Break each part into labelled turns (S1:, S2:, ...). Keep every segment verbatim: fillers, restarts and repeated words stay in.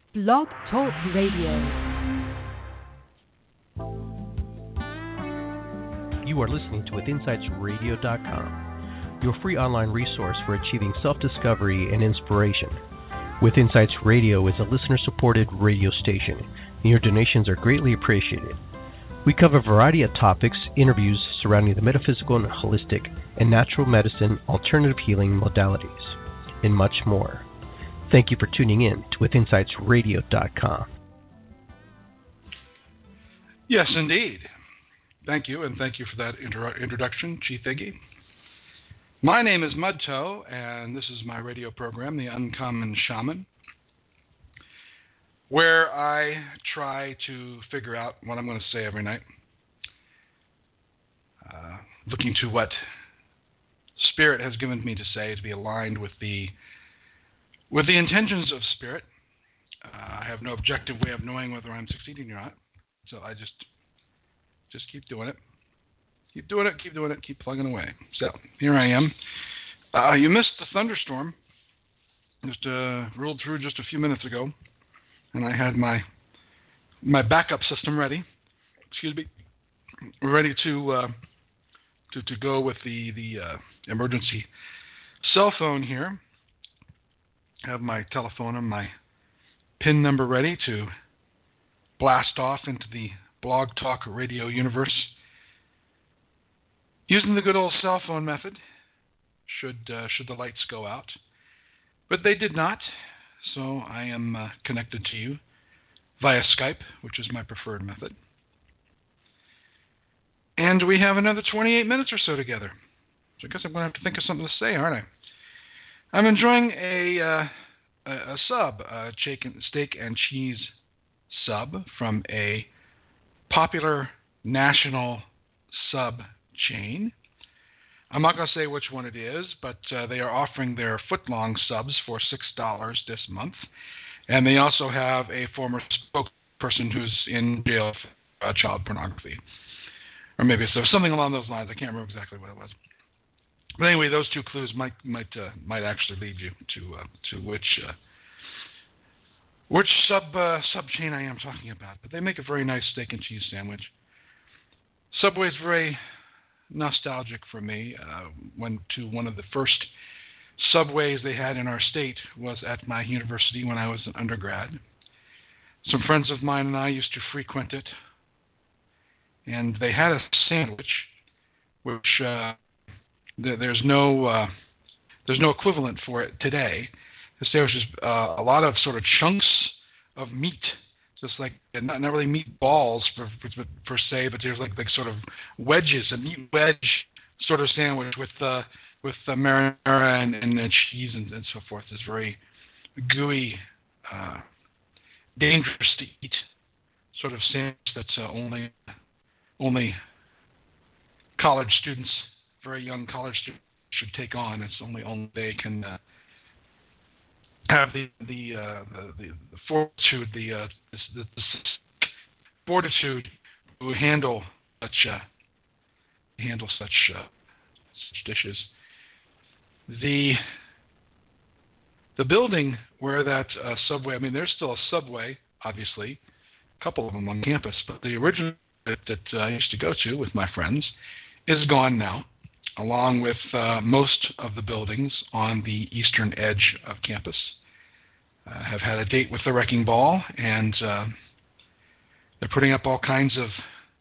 S1: Blog Talk Radio.
S2: You are listening to with insights radio dot com, your free online resource for achieving self-discovery and inspiration. With Insights Radio is a listener-supported radio station, and your donations are greatly appreciated. We cover a variety of topics, interviews surrounding the metaphysical and holistic and natural medicine, alternative healing modalities, and much more. Thank you for tuning in to with insights radio dot com.
S3: Yes, indeed. Thank you, and thank you for that intro- introduction, Chief Iggy. My name is Mudtoe, and this is my radio program, The Uncommon Shaman, where I try to figure out what I'm going to say every night, uh, looking to what Spirit has given me to say to be aligned with the with the intentions of Spirit. Uh, I have no objective way of knowing whether I'm succeeding or not, so I just just keep doing it. Keep doing it, keep doing it, keep plugging away. So, here I am. Uh, you missed the thunderstorm. Just uh, rolled through just a few minutes ago, and I had my my backup system ready. Excuse me. Ready to uh, to to go with the the uh, emergency cell phone here. I have my telephone and my PIN number ready to blast off into the Blog Talk Radio universe. Using the good old cell phone method, should uh, should the lights go out. But they did not, so I am uh, connected to you via Skype, which is my preferred method. And we have another twenty-eight minutes or so together. So I guess I'm going to have to think of something to say, aren't I? I'm enjoying a, uh, a, a sub, a steak and cheese sub from a popular national sub chain. I'm not going to say which one it is, but uh, they are offering their foot-long subs for six dollars this month. And they also have a former spokesperson who's in jail for uh, child pornography. Or maybe so, something along those lines. I can't remember exactly what it was. But anyway, those two clues might might uh, might actually lead you to uh, to which uh, which sub uh, sub chain I am talking about. But they make a very nice steak and cheese sandwich. Subway's very nostalgic for me. Uh, went to one of the first Subways they had in our state was at my university when I was an undergrad. Some friends of mine and I used to frequent it, and they had a sandwich which uh, th- there's no uh, there's no equivalent for it today. The sandwich is uh, a lot of sort of chunks of meat. Just like, not, not really meatballs per, per, per se, but there's like like sort of wedges, a meat wedge sort of sandwich with uh, with uh, marinara and, and uh, cheese and, and so forth. It's very gooey, uh, dangerous to eat sort of sandwich that's uh, only only college students, very young college students should take on. It's only only they can uh, have the the, uh, the the the fortitude, the, uh, the, the fortitude to handle such uh, handle such uh, such dishes. The the building where that uh, Subway, I mean, there's still a Subway, obviously, a couple of them on campus, but the original that, that uh, I used to go to with my friends is gone now, along with uh, most of the buildings on the eastern edge of campus. Uh, have had a date with the Wrecking Ball, and uh, they're putting up all kinds of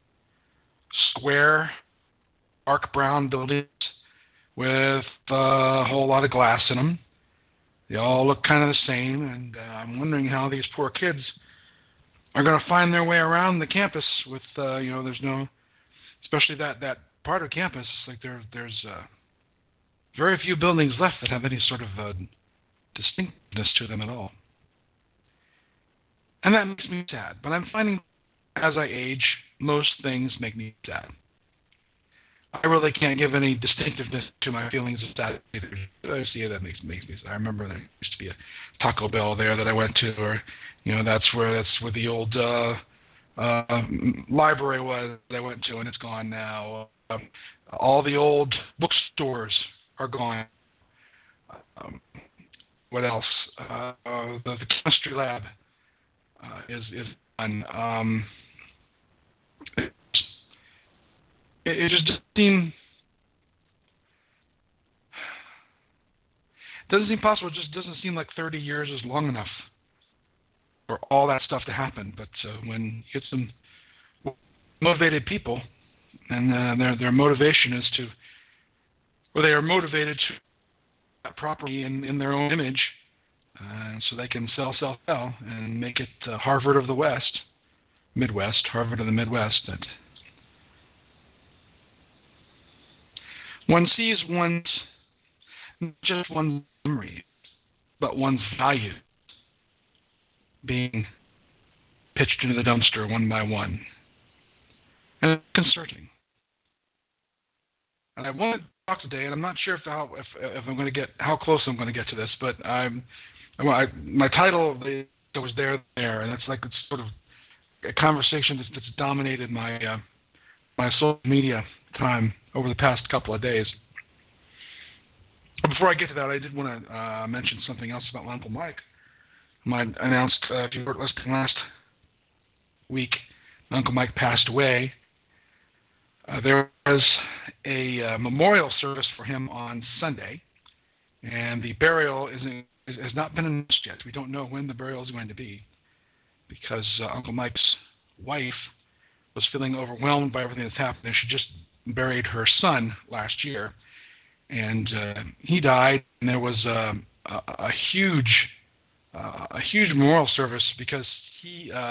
S3: square, dark brown buildings with a whole lot of glass in them. They all look kind of the same, and uh, I'm wondering how these poor kids are going to find their way around the campus with, uh, you know, there's no, especially that, that part of campus, like there, there's uh, very few buildings left that have any sort of uh, distinctness to them at all. And that makes me sad. But I'm finding as I age, most things make me sad. I really can't give any distinctiveness to my feelings of sad either. I see that makes, makes me sad. I remember there used to be a Taco Bell there that I went to, or, you know, that's where that's where the old uh, uh, library was that I went to, and it's gone now. Um, all the old bookstores are gone. Um, what else? Uh, uh, the, the chemistry lab uh, is is done. Um, it, it just doesn't seem doesn't seem possible. It just doesn't seem like thirty years is long enough for all that stuff to happen. But uh, when you get some motivated people, and uh, their their motivation is to, or they are motivated to properly in, in their own image, uh, so they can sell, sell, sell, and make it uh, Harvard of the West, Midwest, Harvard of the Midwest. That one sees one's not just one's memory, but one's value being pitched into the dumpster one by one. And it's concerning. And I wanted to talk today, and I'm not sure if how if, if I'm going to get how close I'm going to get to this, but I'm I, my title that was there there, and it's like it's sort of a conversation that's, that's dominated my uh, my social media time over the past couple of days. But before I get to that, I did want to uh, mention something else about my Uncle Mike. I announced, uh, if you were listening last week, Uncle Mike passed away. Uh, there was a uh, memorial service for him on Sunday, and the burial isn't, has not been announced yet. We don't know when the burial is going to be, because uh, Uncle Mike's wife was feeling overwhelmed by everything that's happened. She just buried her son last year, and uh, he died, and there was uh, a, a huge, uh, a huge memorial service because he uh,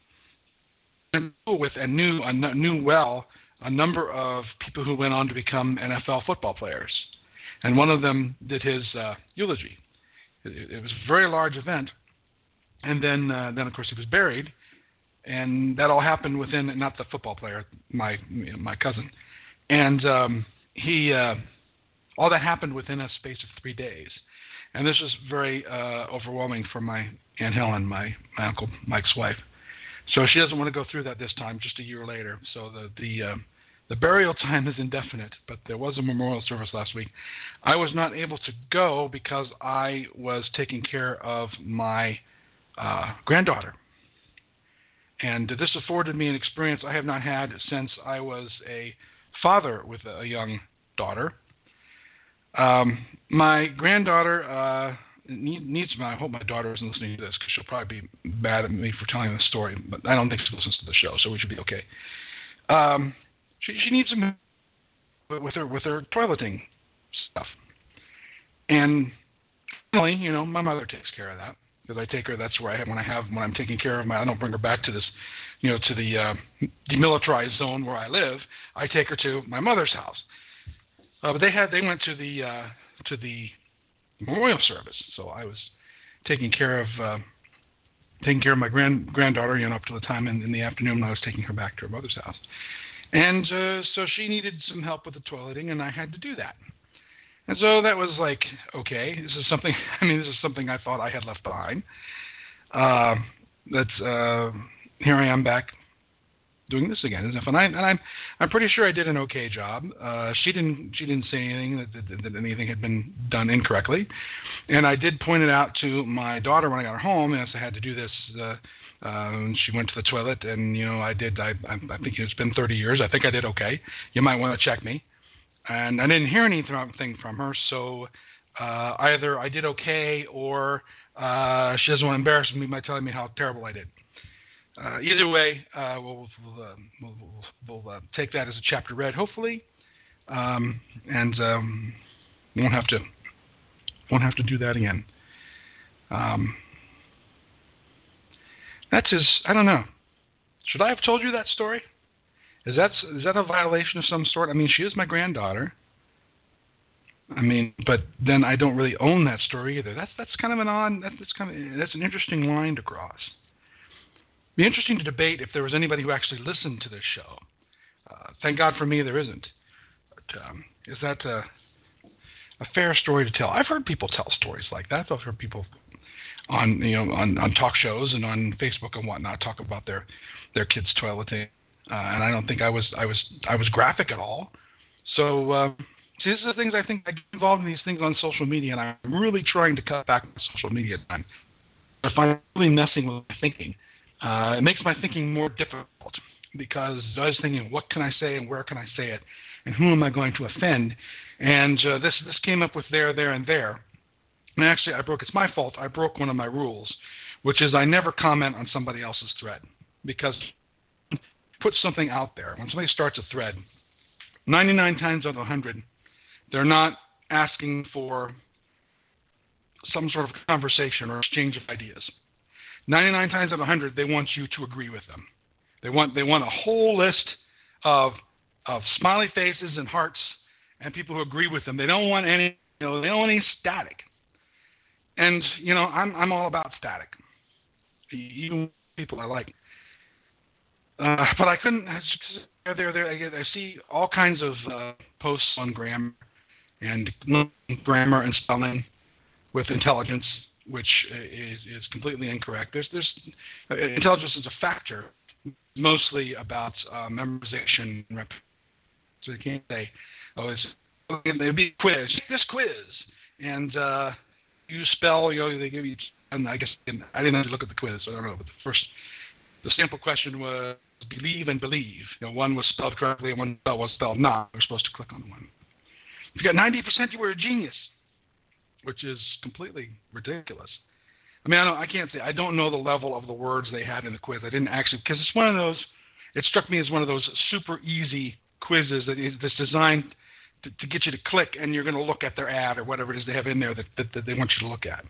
S3: went with and knew uh, knew well a number of people who went on to become N F L football players, and one of them did his uh, eulogy. It, it was a very large event, and then uh, then of course he was buried, and that all happened within not the football player, my my cousin, and um, he uh, all that happened within a space of three days, and this was very uh, overwhelming for my Aunt Helen, my my Uncle Mike's wife. So she doesn't want to go through that this time, just a year later. So the the uh, the burial time is indefinite, but there was a memorial service last week. I was not able to go because I was taking care of my uh, granddaughter. And this afforded me an experience I have not had since I was a father with a young daughter. Um, my granddaughter... Uh, needs my, I hope my daughter isn't listening to this because she'll probably be mad at me for telling the story, but I don't think she listens to the show, so we should be okay. Um, she, she needs some with her with her toileting stuff, and finally, you know, my mother takes care of that because I take her. That's where I have when I have when I'm taking care of my. I don't bring her back to this, you know, to the uh, demilitarized zone where I live. I take her to my mother's house, uh, but they had they went to the uh, to the memorial service, so I was taking care of uh, taking care of my grand granddaughter, you know, up to the time in, in the afternoon when I was taking her back to her mother's house, and uh, so she needed some help with the toileting, and I had to do that, and so that was like, okay, this is something. I mean, this is something I thought I had left behind. Uh, that's uh, here I am back doing this again, and I and I'm I'm pretty sure I did an okay job. Uh, she didn't she didn't say anything that, that, that anything had been done incorrectly, and I did point it out to my daughter when I got her home, and I had to do this. Uh, uh, she went to the toilet, and you know I did. I I, I think it's been thirty years. I think I did okay. You might want to check me, and I didn't hear anything from her, so uh, either I did okay or uh, she doesn't want to embarrass me by telling me how terrible I did. Uh, either way, uh, we'll, we'll, uh, we'll, we'll, we'll uh, take that as a chapter read, hopefully, um, and um, won't have to won't have to do that again. Um, that's his. I don't know. Should I have told you that story? Is that is that a violation of some sort? I mean, she is my granddaughter. I mean, but then I don't really own that story either. That's that's kind of an odd. That's, that's kind of that's an interesting line to cross. Be interesting to debate if there was anybody who actually listened to this show. Uh, thank God for me, there isn't. But, um, is that a, a fair story to tell? I've heard people tell stories like that. I've heard people on you know on, on talk shows and on Facebook and whatnot talk about their their kids' toileting, uh, and I don't think I was I was I was graphic at all. So uh, see, these are the things I think I get involved in these things on social media, and I'm really trying to cut back on social media time. If I'm really messing with my thinking. Uh, it makes my thinking more difficult because I was thinking, what can I say and where can I say it, and who am I going to offend? And uh, this this came up with there, there, and there. And actually, I broke. It's my fault. I broke one of my rules, which is I never comment on somebody else's thread, because put something out there. When somebody starts a thread, ninety-nine times out of one hundred, they're not asking for some sort of conversation or exchange of ideas. ninety-nine times out of one hundred, they want you to agree with them. They want they want a whole list of of smiley faces and hearts and people who agree with them. They don't want any, you know, they don't want any static. And you know, I'm I'm all about static. Even people I like. Uh, but I couldn't. There, there. I, get, I see all kinds of uh, posts on grammar and grammar and spelling with intelligence, which is, is completely incorrect. There's, there's uh, intelligence is a factor, mostly about uh, memorization and repetition. So you can't say, "Oh, it's it'd be a quiz. Take this quiz," and uh, you spell. You know, they give you. And I guess I didn't have to look at the quiz, so I don't know. But the first, the sample question was believe and believe. You know, one was spelled correctly and one was spelled not. We're supposed to click on the one. If you got ninety percent, you were a genius, which is completely ridiculous. I mean, I don't, I can't say I don't know the level of the words they had in the quiz. I didn't actually, because it's one of those. It struck me as one of those super easy quizzes that is that's designed to, to get you to click, and you're going to look at their ad or whatever it is they have in there that, that, that they want you to look at.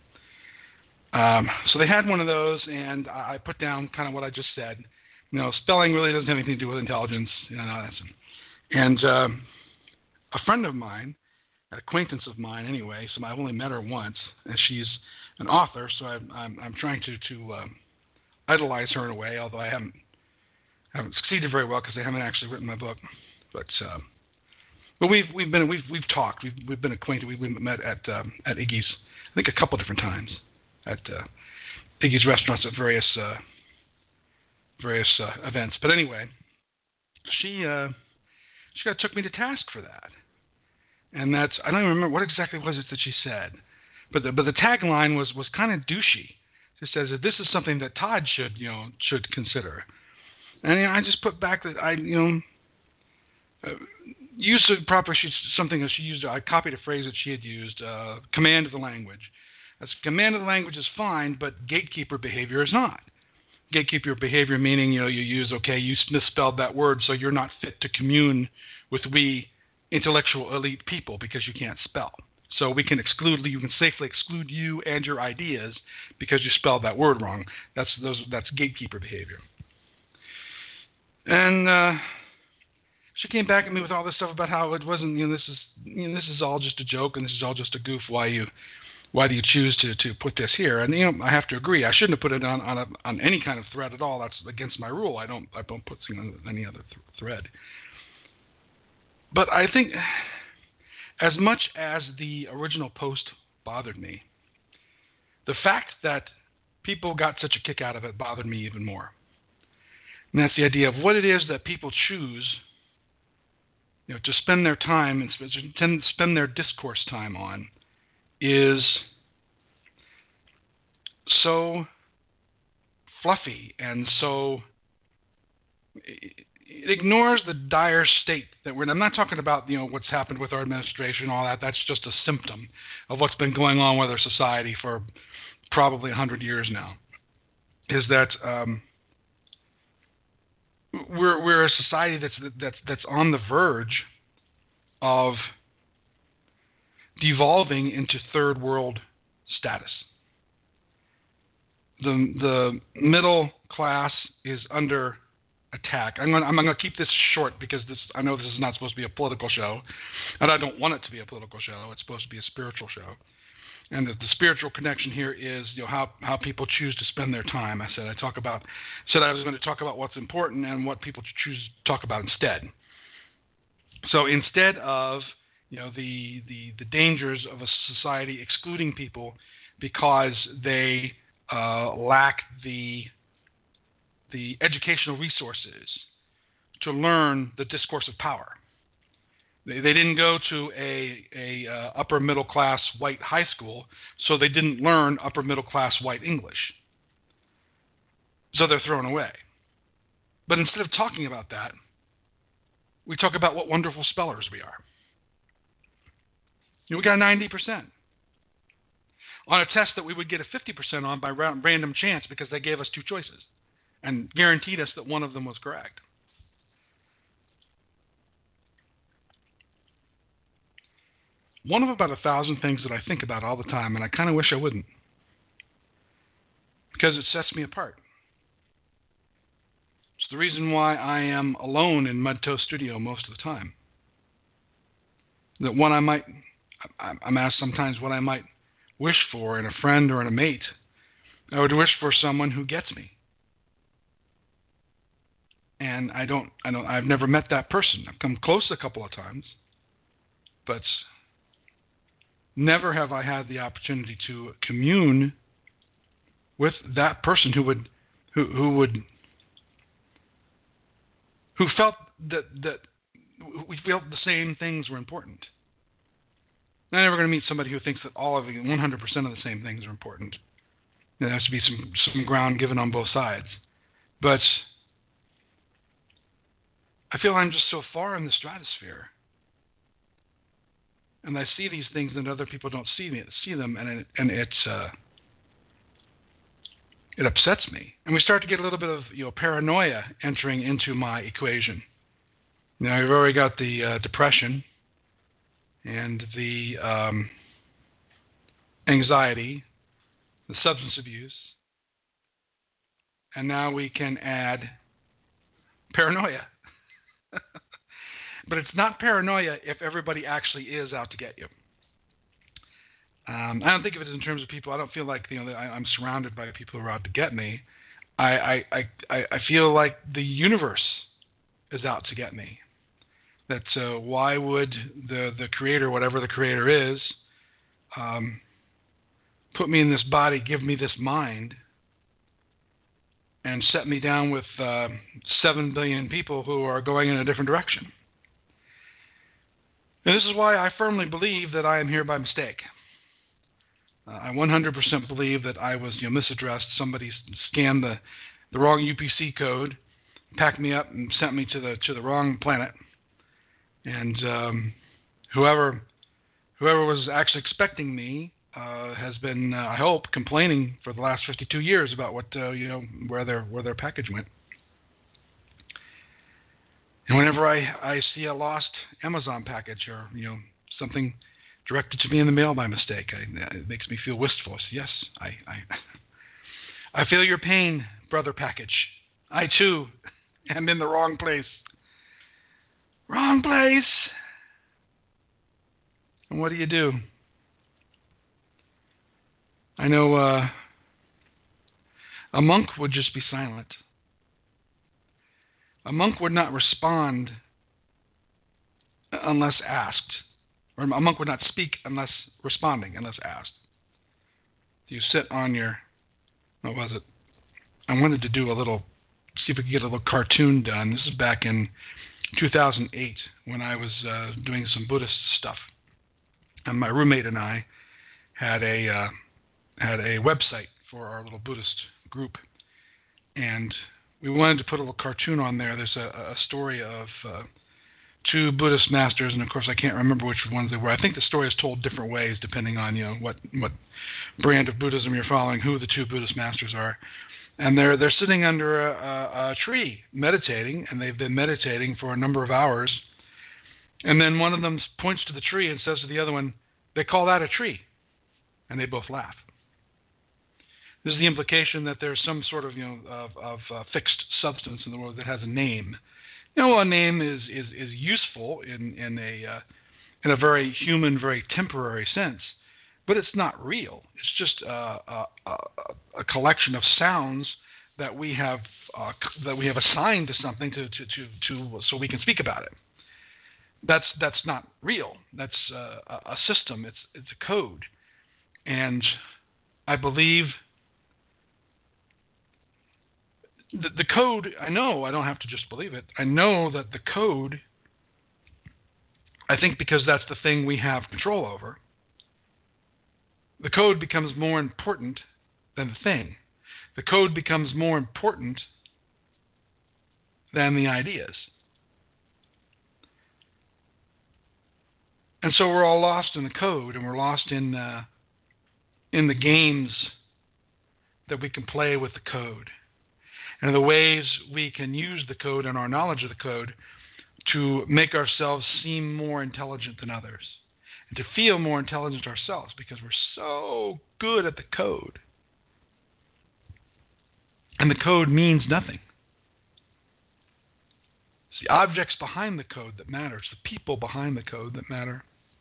S3: Um, so they had one of those, and I put down kind of what I just said. You know, spelling really doesn't have anything to do with intelligence. You know, that's, and um, a friend of mine, an acquaintance of mine anyway, so I've only met her once, and she's an author, so I'm I'm, I'm trying to to um, idolize her in a way, although I haven't haven't succeeded very well because I haven't actually written my book. But uh, but we've we've been we've we've talked, we've we've been acquainted, we've been met at um, at Iggy's, I think a couple different times. At uh, Iggy's restaurants at various uh, various uh, events. But anyway, she uh, she got took me to task for that, and that's I don't even remember what exactly was it that she said, but the but the tagline was was kind of douchey. She says that this is something that Todd should you know should consider, and you know, I just put back that I you know uh, used a proper she something that she used. I copied a phrase that she had used, uh, command of the language. As command of the language is fine, but gatekeeper behavior is not. Gatekeeper behavior meaning, you know, you use, okay, you misspelled that word, so you're not fit to commune with we intellectual elite people because you can't spell. So we can exclude, you can safely exclude you and your ideas because you spelled that word wrong. That's those, that's gatekeeper behavior. And uh, she came back at me with all this stuff about how it wasn't, you know, this is, you know, this is all just a joke and this is all just a goof. Why you Why do you choose to, to put this here? And you know, I have to agree. I shouldn't have put it on on, a, on any kind of thread at all. That's against my rule. I don't I don't put things on any other th- thread. But I think, as much as the original post bothered me, the fact that people got such a kick out of it bothered me even more. And that's the idea of what it is that people choose, you know, to spend their time and spend spend their discourse time on. Is so fluffy and so it ignores the dire state that we're in. I'm not talking about you know what's happened with our administration, all that. That's just a symptom of what's been going on with our society for probably a hundred years now. Is that um, we're we're a society that's that's that's on the verge of devolving into third world status. The the middle class is under attack. I'm going I'm going to keep this short because this I know this is not supposed to be a political show, and I don't want it to be a political show. It's supposed to be a spiritual show. And the, the spiritual connection here is you know how, how people choose to spend their time. I said I talk about said I was going to talk about what's important and what people choose to talk about instead. So instead of You know, the, the, the dangers of a society excluding people because they uh, lack the, the educational resources to learn the discourse of power. They, they didn't go to a, a uh, upper middle class white high school, so they didn't learn upper middle class white English. so they're thrown away. But instead of talking about that, we talk about what wonderful spellers we are. You know, we got ninety percent on a test that we would get a fifty percent on by random chance because they gave us two choices and guaranteed us that one of them was correct. One of about a thousand things that I think about all the time, and I kind of wish I wouldn't, because it sets me apart. It's the reason why I am alone in Mud Toe Studio most of the time. That what I might, I'm asked sometimes what I might wish for in a friend or in a mate. I would wish for someone who gets me. And I don't, I don't, I've never met that person. I've come close a couple of times, but never have I had the opportunity to commune with that person who would, who, who would, who felt that that we felt the same things were important. I'm never going to meet somebody who thinks that all of it, one hundred percent of the same things are important. There has to be some some ground given on both sides, but I feel I'm just so far in the stratosphere. And I see these things that other people don't see me, see them, and it, and it uh, it upsets me. And we start to get a little bit of you know paranoia entering into my equation. Now you've already got the uh, depression and the um, anxiety, the substance abuse, and now we can add paranoia. But it's not paranoia if everybody actually is out to get you. Um, I don't think of it in terms of people. I don't feel like you know I, I'm surrounded by people who are out to get me. I, I, I, I feel like the universe is out to get me. That uh, why would the, the creator, whatever the creator is, um, put me in this body, give me this mind, and set me down with uh, seven billion people who are going in a different direction. And this is why I firmly believe that I am here by mistake. Uh, I one hundred percent believe that I was you know, misaddressed. Somebody scanned the, the wrong U P C code, packed me up, and sent me to the to the wrong planet. And um, whoever whoever was actually expecting me uh, has been, uh, I hope, complaining for the last fifty-two years about what uh, you know where their where their package went. And whenever I, I see a lost Amazon package or you know something directed to me in the mail by mistake, I, it makes me feel wistful. I say, yes, I, I I feel your pain, brother package. I too am in the wrong place. Wrong place. And what do you do? I know uh, a monk would just be silent. A monk would not respond unless asked. Or a monk would not speak unless responding, unless asked. You sit on your, what was it? I wanted to do a little, see if we could get a little cartoon done. This is back in two thousand eight when I was uh, doing some Buddhist stuff. And my roommate and I had a uh, had a website for our little Buddhist group. And we wanted to put a little cartoon on there. There's a, a story of uh, two Buddhist masters, and of course I can't remember which ones they were. I think the story is told different ways depending on you know what, what brand of Buddhism you're following, who the two Buddhist masters are. And they're they're sitting under a, a, a tree meditating, and they've been meditating for a number of hours. And then one of them points to the tree and says to the other one, "They call that a tree," and they both laugh. This is the implication that there's some sort of you know of, of uh, fixed substance in the world that has a name. You know, a name is is, is useful in in a uh, in a very human, very temporary sense. But it's not real. It's just uh, a, a, a collection of sounds that we have uh, that we have assigned to something to, to, to, to so we can speak about it. That's that's not real. That's uh, a system. It's it's a code, and I believe the, the code. I know I don't have to just believe it. I know that the code. I think because that's the thing we have control over. The code becomes more important than the thing. the code becomes more important than the ideas. And so we're all lost in the code, and we're lost in uh, in the games that we can play with the code, and the ways we can use the code and our knowledge of the code to make ourselves seem more intelligent than others, and to feel more intelligent ourselves because we're so good at the code. And the code means nothing. It's the objects behind the code that matter. It's the people behind the code that matter.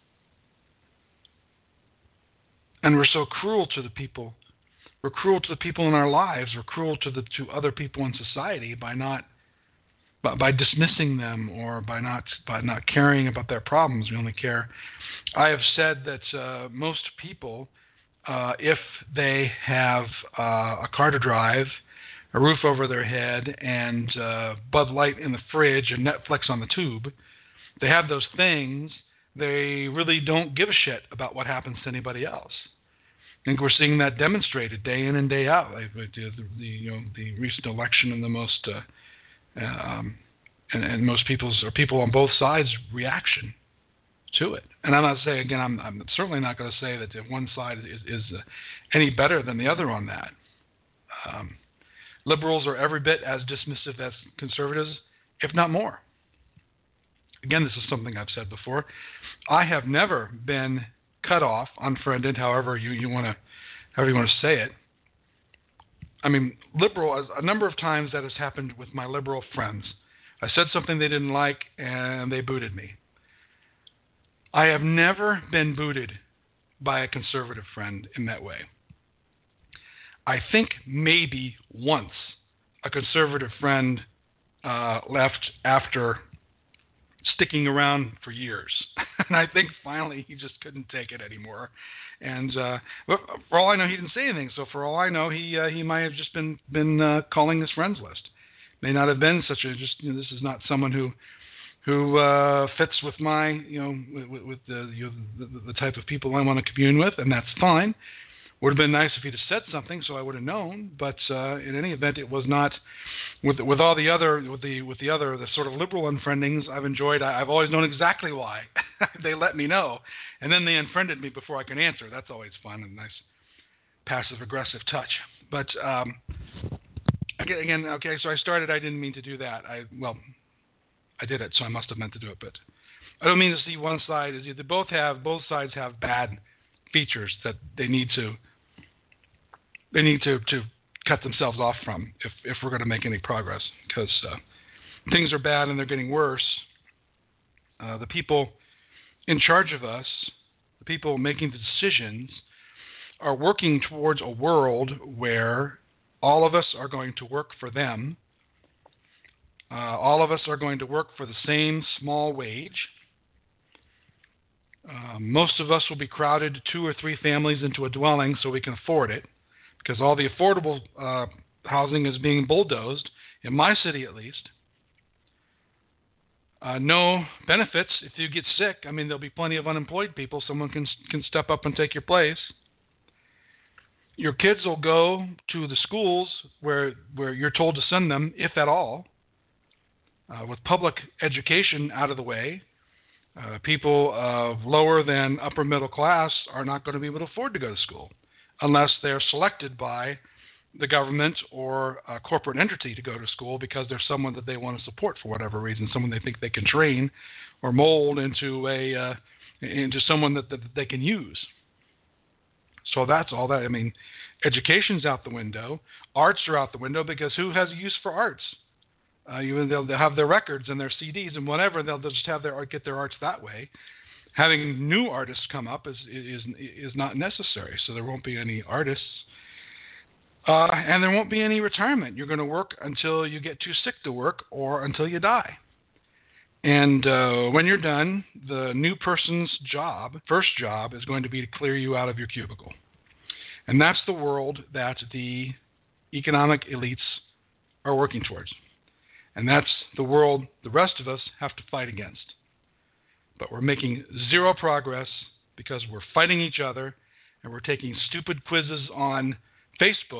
S3: And we're so cruel to the people. We're cruel to the people in our lives. We're cruel to the to other people in society by not by, by dismissing them or by not by not caring about their problems. We only care. I have said that uh, most people, uh, if they have uh, a car to drive, a roof over their head, and uh, Bud Light in the fridge and Netflix on the tube, they have those things, they really don't give a shit about what happens to anybody else. I think we're seeing that demonstrated day in and day out. Like the, the, the you know the recent election and the most uh, um, and, and most people's or people on both sides reaction to it. And I'm not saying again. I'm, I'm certainly not going to say that one side is, is uh, any better than the other on that. Um, Liberals are every bit as dismissive as conservatives, if not more. Again, this is something I've said before. I have never been cut off, unfriended, however you, you want to, however you want to say it. I mean, liberal. A number of times that has happened with my liberal friends. I said something they didn't like, and they booted me. I have never been booted by a conservative friend in that way. I think maybe once a conservative friend uh, left after sticking around for years. And I think finally he just couldn't take it anymore. And uh, but for all I know, he didn't say anything. So for all I know, he uh, he might have just been, been uh, calling his friends list. May not have been such a, just, you know, this is not someone who who uh, fits with my, you know, with, with the, you know, the, the type of people I want to commune with, and that's fine. Would have been nice if he'd have said something, so I would have known. But uh, in any event, it was not. With with all the other with the with the other the sort of liberal unfriendings I've enjoyed. I, I've always known exactly why. They let me know, and then they unfriended me before I can answer. That's always fun and nice, passive aggressive touch. But um, again, again, okay. So I started. I didn't mean to do that. I well, I did it, so I must have meant to do it. But I don't mean to see one side as they both have. Both sides have bad features that they need to they need to, to cut themselves off from if, if we're going to make any progress, because uh, things are bad and they're getting worse. Uh, the people in charge of us, the people making the decisions, are working towards a world where all of us are going to work for them. Uh, all of us are going to work for the same small wage. Uh, most of us will be crowded two or three families into a dwelling so we can afford it, because all the affordable uh, housing is being bulldozed, in my city at least. Uh, no benefits if you get sick. I mean, there'll be plenty of unemployed people. Someone can can step up and take your place. Your kids will go to the schools where where you're told to send them, if at all. Uh, with public education out of the way, Uh, people of lower than upper middle class are not going to be able to afford to go to school unless they're selected by the government or a corporate entity to go to school because they're someone that they want to support for whatever reason, someone they think they can train or mold into a uh, into someone that, that they can use. So that's all that. I mean, education's out the window. Arts are out the window because who has a use for arts? Uh, you, they'll, they'll have their records and their C Ds and whatever. They'll, they'll just have their get their arts that way. Having new artists come up is is is not necessary. So there won't be any artists, uh, and there won't be any retirement. You're going to work until you get too sick to work or until you die. And uh, when you're done, the new person's job, first job, is going to be to clear you out of your cubicle. And that's the world that the economic elites are working towards. And that's the world the rest of us have to fight against. But we're making zero progress because we're fighting each other and we're taking stupid quizzes on Facebook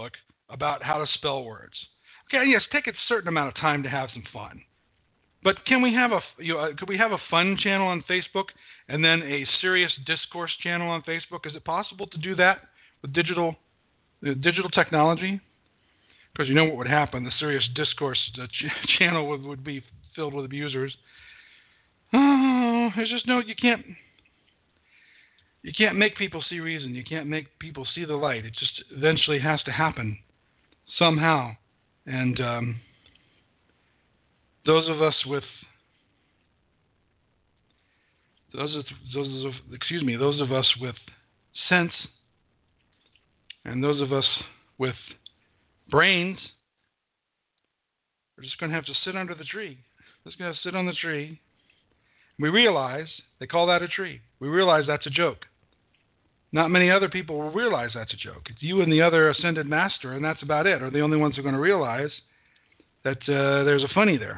S3: about how to spell words. Okay, yes, take a certain amount of time to have some fun. But can we have a you know, could we have a fun channel on Facebook and then a serious discourse channel on Facebook? Is it possible to do that with digital uh, digital technology? Because you know what would happen: the serious discourse uh, ch- channel would, would be filled with abusers. Oh, there's just no you can't you can't make people see reason. You can't make people see the light. It just eventually has to happen somehow, and. Um, Those of us with those of, those of excuse me those of us with sense and those of us with brains are just going to have to sit under the tree. Just going to sit on the tree. We realize they call that a tree. We realize that's a joke. Not many other people will realize that's a joke. It's you and the other ascended master, and that's about it. Are the only ones who are going to realize that uh, there's a funny there.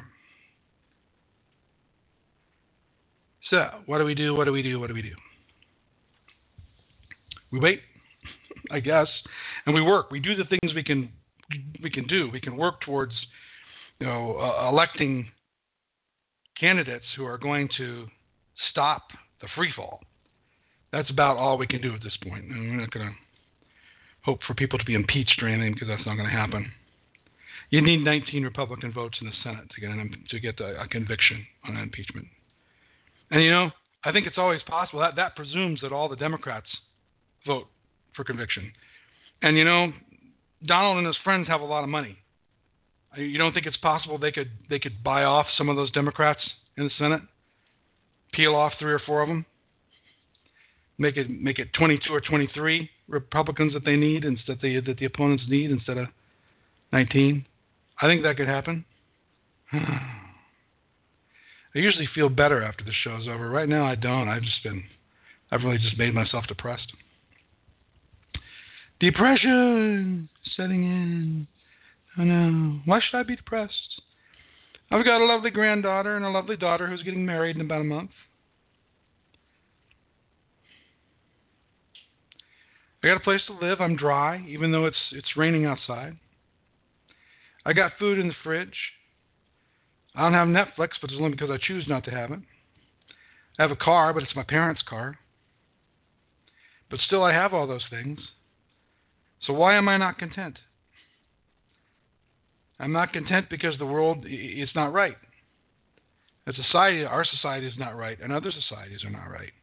S3: So, what do we do? What do we do? What do we do? We wait, I guess, and we work. We do the things we can we can do. We can work towards, you know, uh, electing candidates who are going to stop the free fall. That's about all we can do at this point. And we're not going to hope for people to be impeached or anything because that's not going to happen. You need nineteen Republican votes in the Senate to get an, to get a, a conviction on an impeachment. And, you know, I think it's always possible. That, that presumes that all the Democrats vote for conviction. And, you know, Donald and his friends have a lot of money. You don't think it's possible they could they could buy off some of those Democrats in the Senate? Peel off three or four of them? Make it make it twenty-two or twenty-three Republicans that they need instead they, that the opponents need instead of nineteen? I think that could happen. I usually feel better after the show's over. Right now I don't. I've just been, I've really just made myself depressed. Depression setting in. Oh no. Why should I be depressed? I've got a lovely granddaughter and a lovely daughter who's getting married in about a month. I got a place to live. I'm dry, even though it's it's raining outside. I got food in the fridge. I don't have Netflix, but it's only because I choose not to have it. I have a car, but it's my parents' car. But still, I have all those things. So why am I not content? I'm not content because the world is not right. The society, our society is not right, and other societies are not right.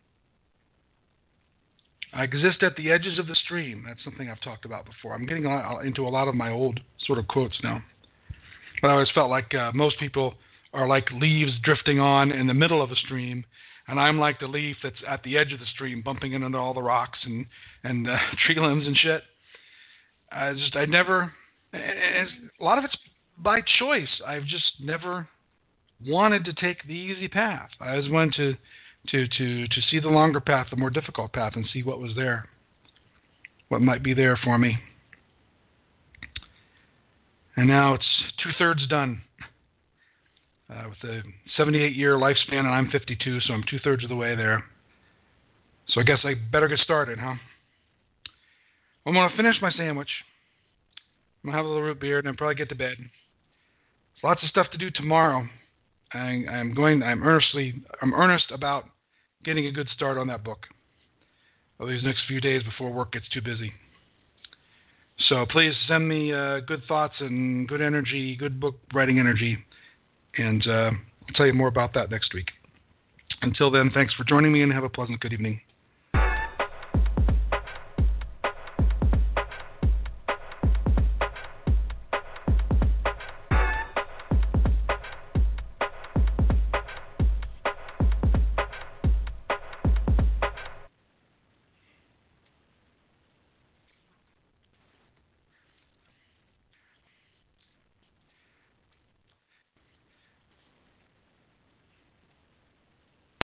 S3: I exist at the edges of the stream. That's something I've talked about before. I'm getting into a lot of my old sort of quotes now. But I always felt like uh, most people are like leaves drifting on in the middle of the stream, and I'm like the leaf that's at the edge of the stream, bumping into all the rocks and and uh, tree limbs and shit. I just, I never, a lot of it's by choice. I've just never wanted to take the easy path. I always wanted to, to, to, to see the longer path, the more difficult path, and see what was there, what might be there for me. And now it's two-thirds done. Uh, with a seventy-eight year lifespan, and I'm fifty-two, so I'm two-thirds of the way there. So I guess I better get started, huh? I'm going to finish my sandwich. I'm going to have a little root beer, and then probably get to bed. There's lots of stuff to do tomorrow. I, I'm going. I'm earnestly. I'm earnest about getting a good start on that book over these next few days before work gets too busy. So please send me uh, good thoughts and good energy, good book writing energy. And uh, I'll tell you more about that next week. Until then, thanks for joining me and have a pleasant good evening.